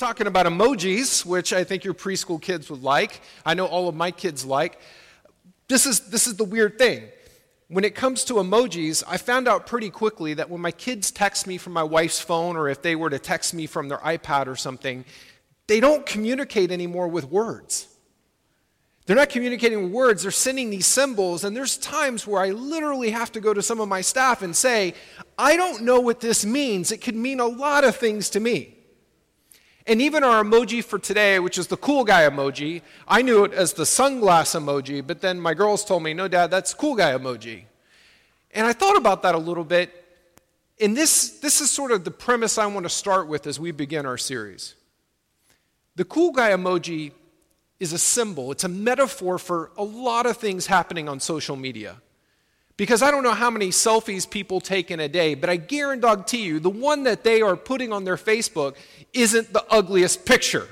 talking about emojis, which I think your preschool kids would like. I know all of my kids like. This is the weird thing. When it comes to emojis, I found out pretty quickly that when my kids text me from my wife's phone, or if they were to text me from their iPad or something, they don't communicate anymore with words. They're not communicating with words, they're sending these symbols, and there's times where I literally have to go to some of my staff and say, I don't know what this means. It could mean a lot of things to me. And even our emoji for today, which is the cool guy emoji, I knew it as the sunglass emoji, but then my girls told me, no, Dad, that's cool guy emoji. And I thought about that a little bit, and this is sort of the premise I want to start with as we begin our series. The cool guy emoji is a symbol. It's a metaphor for a lot of things happening on social media. Because I don't know how many selfies people take in a day, but I guarantee you the one that they are putting on their Facebook isn't the ugliest picture.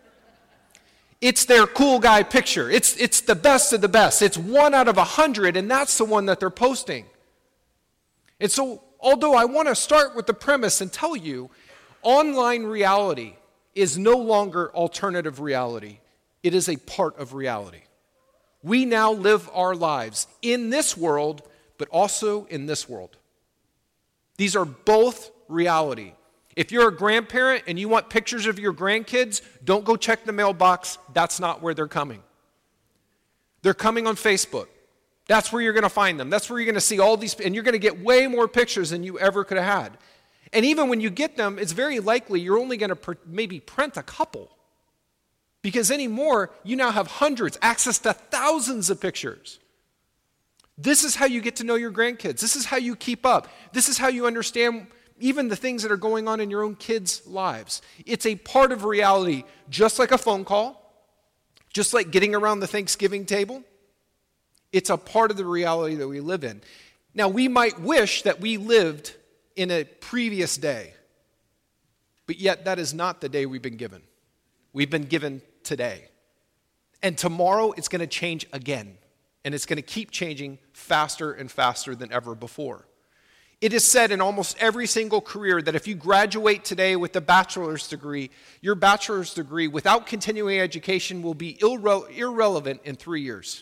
It's their cool guy picture. It's the best of the best. It's 1 out of 100, and that's the one that they're posting. And so, although I want to start with the premise and tell you, online reality is no longer alternative reality. It is a part of reality. We now live our lives in this world, but also in this world. These are both reality. If you're a grandparent and you want pictures of your grandkids, don't go check the mailbox. That's not where they're coming. They're coming on Facebook. That's where you're going to find them. That's where you're going to see all these, and you're going to get way more pictures than you ever could have had. And even when you get them, it's very likely you're only going to maybe print a couple. Because anymore, you now have hundreds, access to thousands of pictures. This is how you get to know your grandkids. This is how you keep up. This is how you understand even the things that are going on in your own kids' lives. It's a part of reality, just like a phone call, just like getting around the Thanksgiving table. It's a part of the reality that we live in. Now, we might wish that we lived in a previous day, but yet that is not the day we've been given. We've been given today. And tomorrow it's going to change again. And it's going to keep changing faster and faster than ever before. It is said in almost every single career that if you graduate today with a bachelor's degree, your bachelor's degree without continuing education will be irrelevant in 3 years.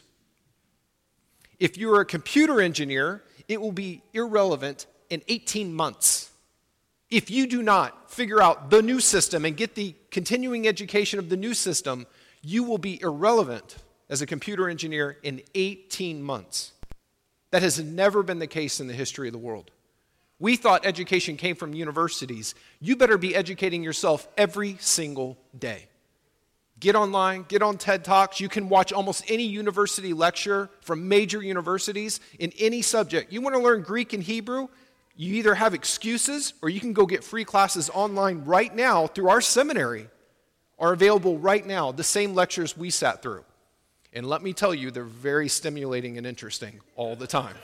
If you're a computer engineer, it will be irrelevant in 18 months. If you do not figure out the new system and get the continuing education of the new system, you will be irrelevant as a computer engineer in 18 months. That has never been the case in the history of the world. We thought education came from universities. You better be educating yourself every single day. Get online, get on TED Talks. You can watch almost any university lecture from major universities in any subject. You want to learn Greek and Hebrew? You either have excuses or you can go get free classes online right now through our seminary are available right now, the same lectures we sat through. And let me tell you, they're very stimulating and interesting all the time.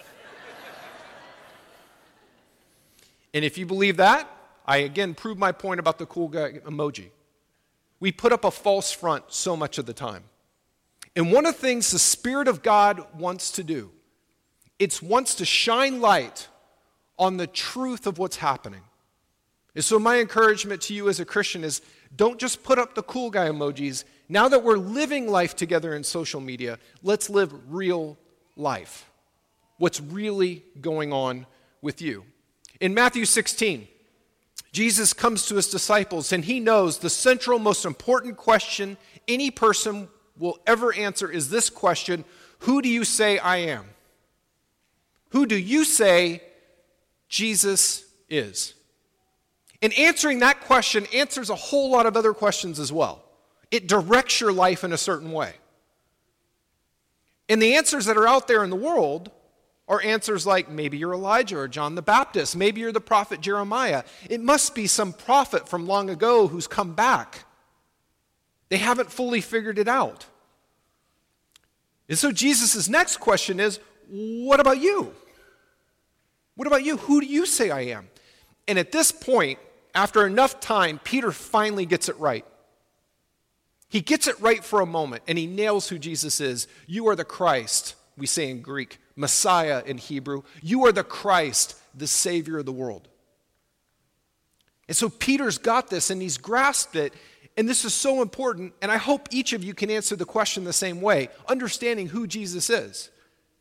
And if you believe that, I again prove my point about the cool guy emoji. We put up a false front so much of the time. And one of the things the Spirit of God wants to do, it wants to shine light on the truth of what's happening. And so my encouragement to you as a Christian is don't just put up the cool guy emojis. Now that we're living life together in social media, let's live real life. What's really going on with you? In Matthew 16, Jesus comes to his disciples and he knows the central, most important question any person will ever answer is this question: who do you say I am? Who do you say Jesus is? And answering that question answers a whole lot of other questions as well. It directs your life in a certain way. And the answers that are out there in the world are answers like maybe you're Elijah or John the Baptist, maybe you're the prophet Jeremiah. It must be some prophet from long ago who's come back. They haven't fully figured it out. And so Jesus' next question is, what about you? What about you? Who do you say I am? And at this point, after enough time, Peter finally gets it right. He gets it right for a moment, and he nails who Jesus is. You are the Christ, we say in Greek, Messiah in Hebrew. You are the Christ, the Savior of the world. And so Peter's got this, and he's grasped it, And this is so important, and I hope each of you can answer the question the same way, understanding who Jesus is.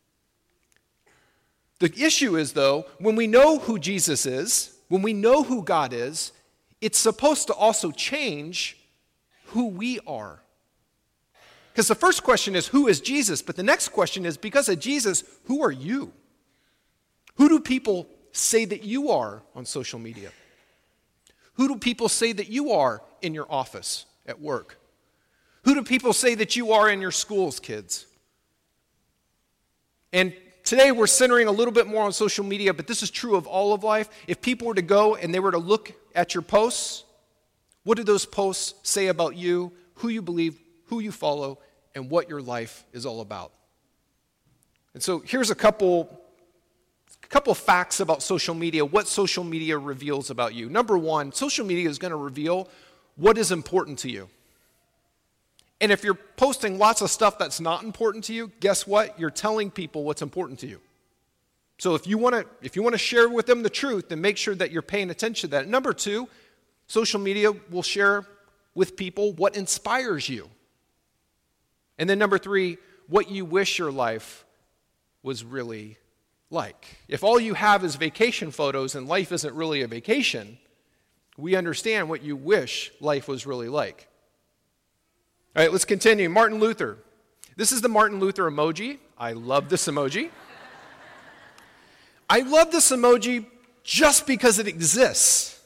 The issue is, though, when we know who Jesus is, when we know who God is, it's supposed to also change who we are. Because the first question is, who is Jesus? But the next question is, because of Jesus, who are you? Who do people say that you are on social media? Who do people say that you are in your office, at work? Who do people say that you are in your schools, kids? And today we're centering a little bit more on social media, but this is true of all of life. If people were to go and they were to look at your posts, what do those posts say about you, who you believe, who you follow, and what your life is all about? And so here's a couple facts about social media, what social media reveals about you. Number one, social media is going to reveal what is important to you. And if you're posting lots of stuff that's not important to you, guess what? You're telling people what's important to you. So if you want to share with them the truth, then make sure that you're paying attention to that. Number two, social media will share with people what inspires you. And then number three, what you wish your life was really like. If all you have is vacation photos and life isn't really a vacation, we understand what you wish life was really like. All right, let's continue. Martin Luther. This is the Martin Luther emoji. I love this emoji. I love this emoji just because it exists.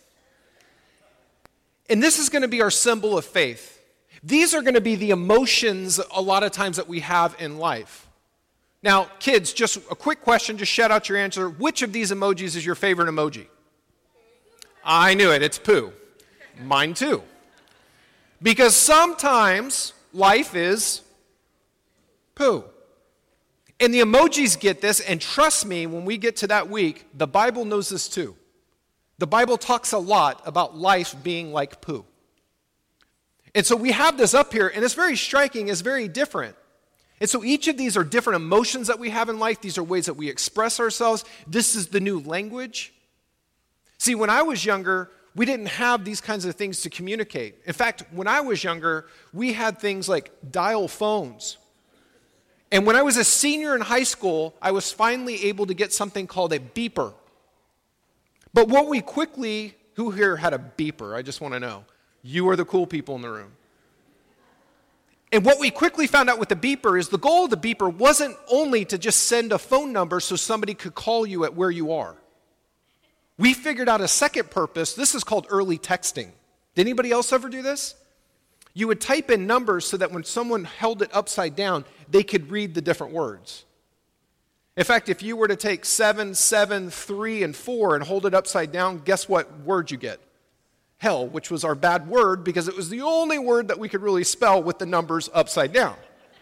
And this is going to be our symbol of faith. These are going to be the emotions a lot of times that we have in life. Now, kids, just a quick question, just shout out your answer. Which of these emojis is your favorite emoji? I knew it, it's poo. Mine too. Because sometimes life is poo. And the emojis get this, and trust me, when we get to that week, the Bible knows this too. The Bible talks a lot about life being like poo. And so we have this up here, and it's very striking, it's very different. And so each of these are different emotions that we have in life. These are ways that we express ourselves. This is the new language. See, when I was younger, we didn't have these kinds of things to communicate. In fact, when I was younger, we had things like dial phones. And when I was a senior in high school, I was finally able to get something called a beeper. But what we quickly, who here had a beeper? I just want to know. You are the cool people in the room. And what we quickly found out with the beeper is the goal of the beeper wasn't only to just send a phone number so somebody could call you at where you are. We figured out a second purpose. This is called early texting. Did anybody else ever do this? You would type in numbers so that when someone held it upside down, they could read the different words. In fact, if you were to take 7, 7, 3, and 4 and hold it upside down, guess what word you get? Hell, which was our bad word because it was the only word that we could really spell with the numbers upside down.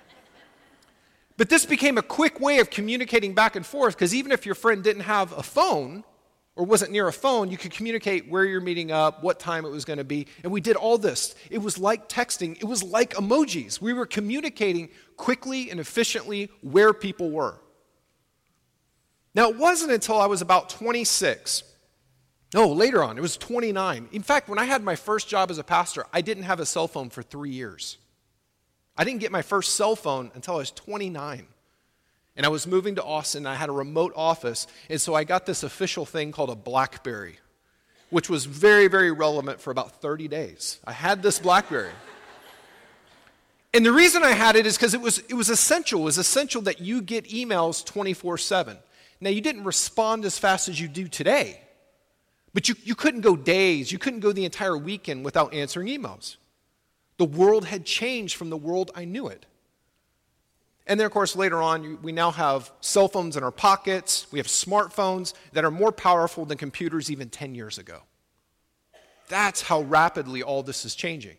But this became a quick way of communicating back and forth because even if your friend didn't have a phone or wasn't near a phone, you could communicate where you're meeting up, what time it was going to be, and we did all this. It was like texting. It was like emojis. We were communicating quickly and efficiently where people were. Now, it wasn't until I was about 26. No, later on, it was 29. In fact, when I had my first job as a pastor, I didn't have a cell phone for 3 years. I didn't get my first cell phone until I was 29. And I was moving to Austin, and I had a remote office, and so I got this official thing called a BlackBerry, which was very, very relevant for about 30 days. I had this BlackBerry. And the reason I had it is because it was essential. It was essential that you get emails 24/7. Now, you didn't respond as fast as you do today. But you couldn't go days, you couldn't go the entire weekend without answering emails. The world had changed from the world I knew it. And then, of course, later on, we now have cell phones in our pockets. We have smartphones that are more powerful than computers even 10 years ago. That's how rapidly all this is changing.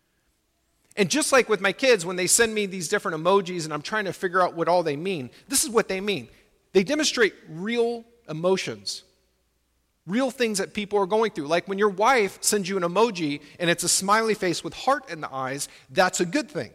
And just like with my kids, when they send me these different emojis and I'm trying to figure out what all they mean, this is what they mean. They demonstrate real emotions. Real things that people are going through. Like when your wife sends you an emoji and it's a smiley face with heart in the eyes, that's a good thing.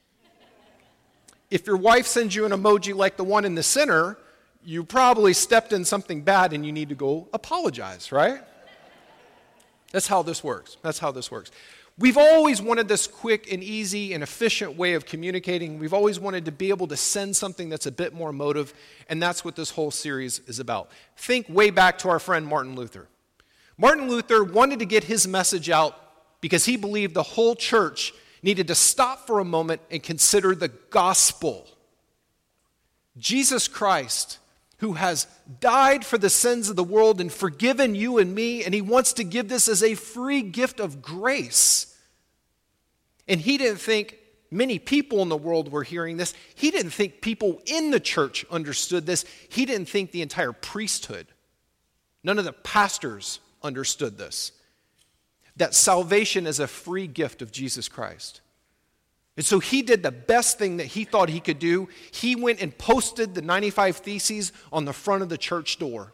If your wife sends you an emoji like the one in the center, you probably stepped in something bad and you need to go apologize, right? That's how this works. That's how this works. We've always wanted this quick and easy and efficient way of communicating. We've always wanted to be able to send something that's a bit more emotive, and that's what this whole series is about. Think way back to our friend Martin Luther. Martin Luther wanted to get his message out because he believed the whole church needed to stop for a moment and consider the gospel. Jesus Christ, who has died for the sins of the world and forgiven you and me, and he wants to give this as a free gift of grace. And he didn't think many people in the world were hearing this. He didn't think people in the church understood this. He didn't think the entire priesthood, none of the pastors understood this. That salvation is a free gift of Jesus Christ. And so he did the best thing that he thought he could do. He went and posted the 95 Theses on the front of the church door.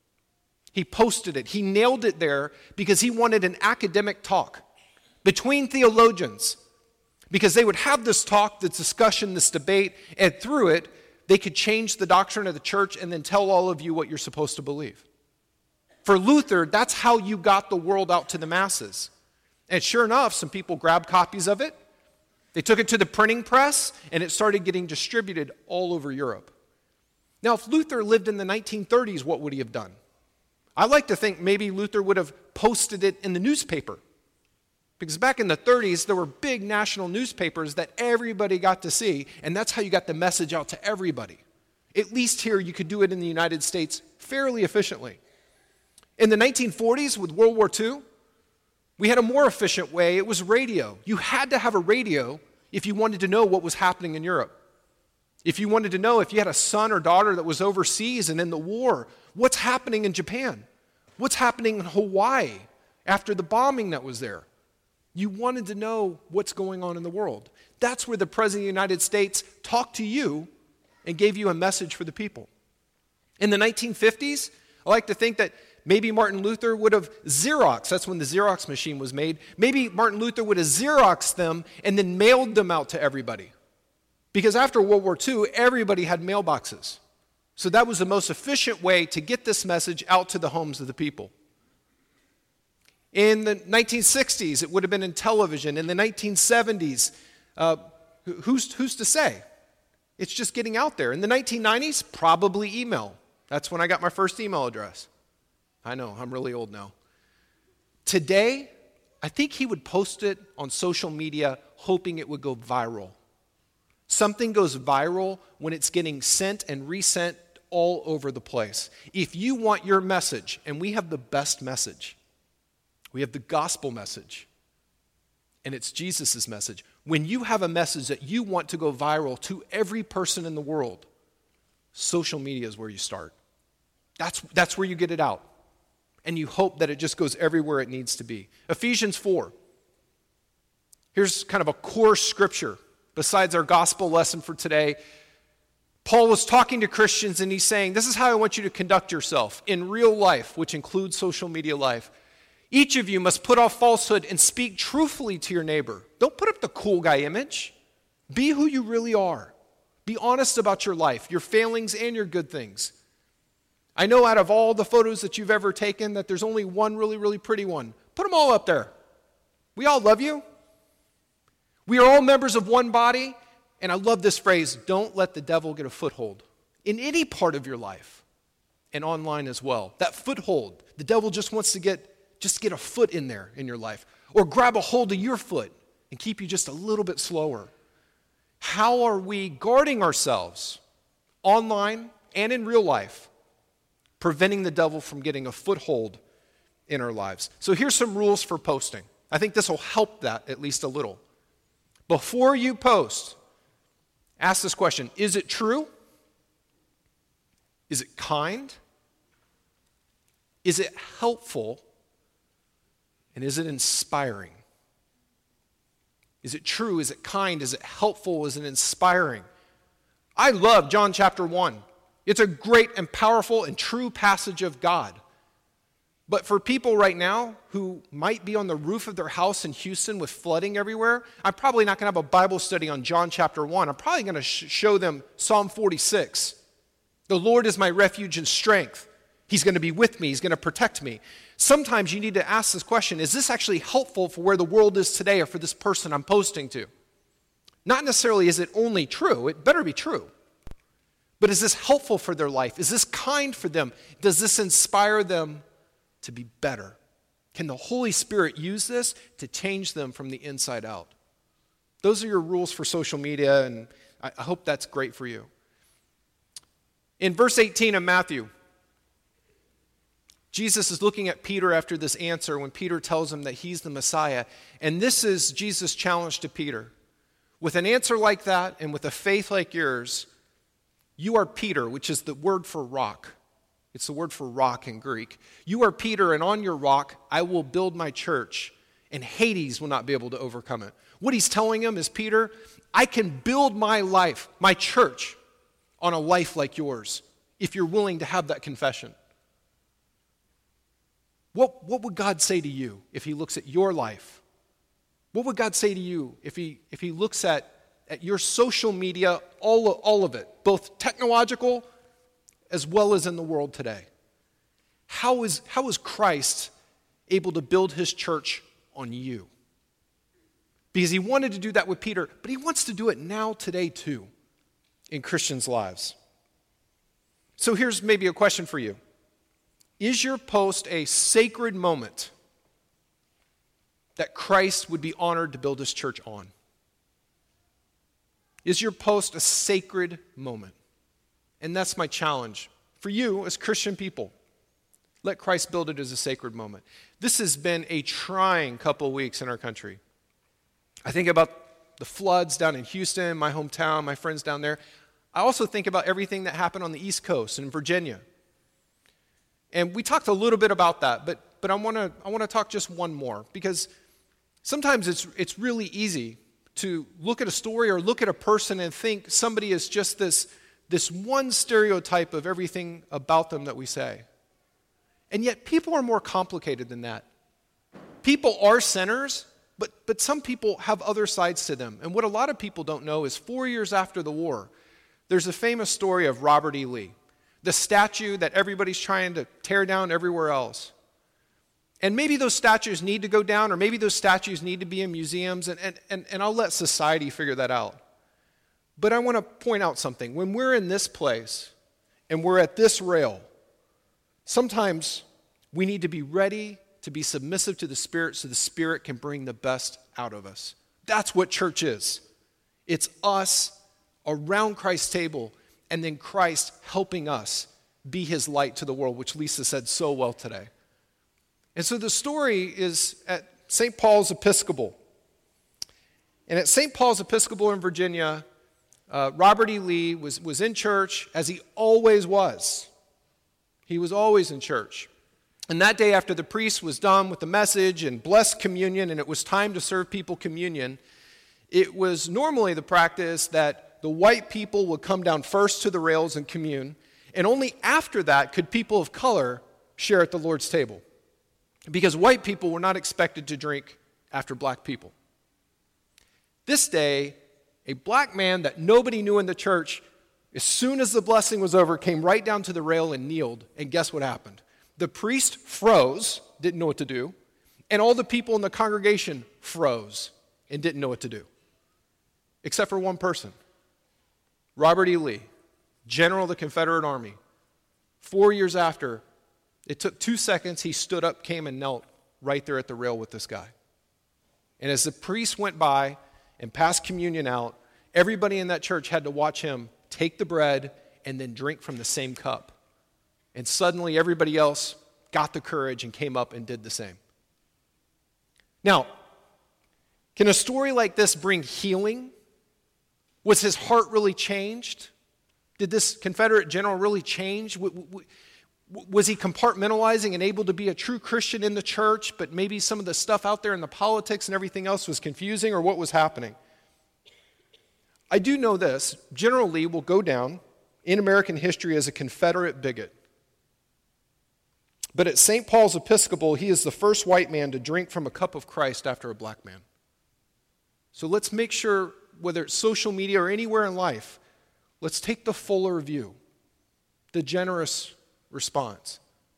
He posted it. He nailed it there because he wanted an academic talk between theologians, because they would have this talk, this discussion, this debate, and through it, they could change the doctrine of the church and then tell all of you what you're supposed to believe. For Luther, that's how you got the world out to the masses. And sure enough, some people grabbed copies of it. They took it to the printing press, and it started getting distributed all over Europe. Now, if Luther lived in the 1930s, what would he have done? I like to think maybe Luther would have posted it in the newspaper. Because back in the 30s, there were big national newspapers that everybody got to see, and that's how you got the message out to everybody. At least here, you could do it in the United States fairly efficiently. In the 1940s, with World War II, we had a more efficient way. It was radio. You had to have a radio if you wanted to know what was happening in Europe. If you wanted to know if you had a son or daughter that was overseas and in the war, what's happening in Japan? What's happening in Hawaii after the bombing that was there? You wanted to know what's going on in the world. That's where the President of the United States talked to you and gave you a message for the people. In the 1950s, I like to think that maybe Martin Luther would have Xeroxed, that's when the Xerox machine was made. Maybe Martin Luther would have Xeroxed them and then mailed them out to everybody. Because after World War II, everybody had mailboxes. So that was the most efficient way to get this message out to the homes of the people. In the 1960s, it would have been in television. In the 1970s, who's to say? It's just getting out there. In the 1990s, probably email. That's when I got my first email address. I know, I'm really old now. Today, I think he would post it on social media hoping it would go viral. Something goes viral when it's getting sent and resent all over the place. If you want your message, and we have the best message, we have the gospel message, and it's Jesus' message. When you have a message that you want to go viral to every person in the world, social media is where you start. That's where you get it out. And you hope that it just goes everywhere it needs to be. Ephesians 4. Here's kind of a core scripture besides our gospel lesson for today. Paul was talking to Christians and he's saying, this is how I want you to conduct yourself in real life, which includes social media life. Each of you must put off falsehood and speak truthfully to your neighbor. Don't put up the cool guy image. Be who you really are. Be honest about your life, your failings and your good things. I know out of all the photos that you've ever taken that there's only one really, really pretty one. Put them all up there. We all love you. We are all members of one body. And I love this phrase, don't let the devil get a foothold in any part of your life and online as well. That foothold, the devil just wants to get a foot in there in your life or grab a hold of your foot and keep you just a little bit slower. How are we guarding ourselves online and in real life, preventing the devil from getting a foothold in our lives? So here's some rules for posting. I think this will help that at least a little. Before you post, ask this question, is it true? Is it kind? Is it helpful? And is it inspiring? Is it true? Is it kind? Is it helpful? Is it inspiring? I love John chapter 1. It's a great and powerful and true passage of God. But for people right now who might be on the roof of their house in Houston with flooding everywhere, I'm probably not going to have a Bible study on John chapter 1. I'm probably going to show them Psalm 46. The Lord is my refuge and strength. He's going to be with me. He's going to protect me. Sometimes you need to ask this question, is this actually helpful for where the world is today or for this person I'm posting to? Not necessarily is it only true. It better be true. But is this helpful for their life? Is this kind for them? Does this inspire them to be better? Can the Holy Spirit use this to change them from the inside out? Those are your rules for social media, and I hope that's great for you. In verse 18 of Matthew, Jesus is looking at Peter after this answer when Peter tells him that he's the Messiah. And this is Jesus' challenge to Peter. With an answer like that and with a faith like yours, you are Peter, which is the word for rock. It's the word for rock in Greek. You are Peter, and on your rock I will build my church, and Hades will not be able to overcome it. What he's telling him is, Peter, I can build my life, my church, on a life like yours, if you're willing to have that confession. What would God say to you if he looks at your life? What would God say to you if he looks at your social media, all of it, both technological as well as in the world today? How is Christ able to build his church on you? Because he wanted to do that with Peter, but he wants to do it now, today, too, in Christians' lives. So here's maybe a question for you. Is your post a sacred moment that Christ would be honored to build his church on? Is your post a sacred moment? And that's my challenge for you as Christian people. Let Christ build it as a sacred moment. This has been a trying couple of weeks in our country. I think about the floods down in Houston, my hometown, my friends down there. I also think about everything that happened on the East Coast and in Virginia. And we talked a little bit about that, but I want to talk just one more, because sometimes it's really easy to look at a story or look at a person and think somebody is just this one stereotype of everything about them that we say. And yet people are more complicated than that. People are sinners, but some people have other sides to them. And what a lot of people don't know is 4 years after the war, there's a famous story of Robert E. Lee, the statue that everybody's trying to tear down everywhere else. And maybe those statues need to go down, or maybe those statues need to be in museums, and I'll let society figure that out. But I want to point out something. When we're in this place and we're at this rail, sometimes we need to be ready to be submissive to the Spirit so the Spirit can bring the best out of us. That's what church is. It's us around Christ's table, and then Christ helping us be his light to the world, which Lisa said so well today. And so the story is at St. Paul's Episcopal. And at St. Paul's Episcopal in Virginia, Robert E. Lee was in church, as he always was. He was always in church. And that day, after the priest was done with the message and blessed communion, and it was time to serve people communion, it was normally the practice that the white people would come down first to the rails and commune, and only after that could people of color share at the Lord's table, because white people were not expected to drink after black people. This day, a black man that nobody knew in the church, as soon as the blessing was over, came right down to the rail and kneeled, and guess what happened? The priest froze, didn't know what to do, and all the people in the congregation froze and didn't know what to do, except for one person. Robert E. Lee, general of the Confederate Army. 4 years after, it took 2 seconds, he stood up, came and knelt right there at the rail with this guy. And as the priest went by and passed communion out, everybody in that church had to watch him take the bread and then drink from the same cup. And suddenly everybody else got the courage and came up and did the same. Now, can a story like this bring healing? Was his heart really changed? Did this Confederate general really change? Was he compartmentalizing and able to be a true Christian in the church, but maybe some of the stuff out there in the politics and everything else was confusing, or what was happening? I do know this. General Lee will go down in American history as a Confederate bigot. But at St. Paul's Episcopal, he is the first white man to drink from a cup of Christ after a black man. So let's make sure, whether it's social media or anywhere in life, let's take the fuller view, the generous response.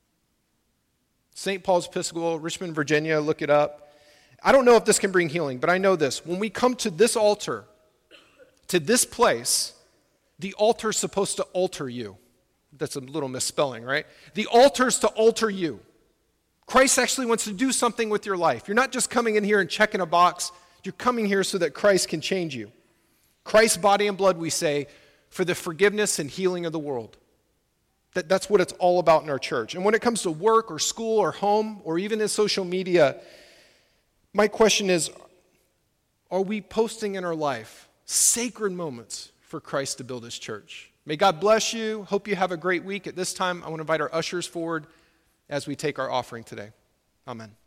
St. Paul's Episcopal, Richmond, Virginia, look it up. I don't know if this can bring healing, but I know this. When we come to this altar, to this place, the altar's supposed to alter you. That's a little misspelling, right? The altar's to alter you. Christ actually wants to do something with your life. You're not just coming in here and checking a box. You're coming here so that Christ can change you. Christ's body and blood, we say, for the forgiveness and healing of the world. That's what it's all about in our church. And when it comes to work or school or home or even in social media, my question is, are we posting in our life sacred moments for Christ to build his church? May God bless you. Hope you have a great week. At this time, I want to invite our ushers forward as we take our offering today. Amen.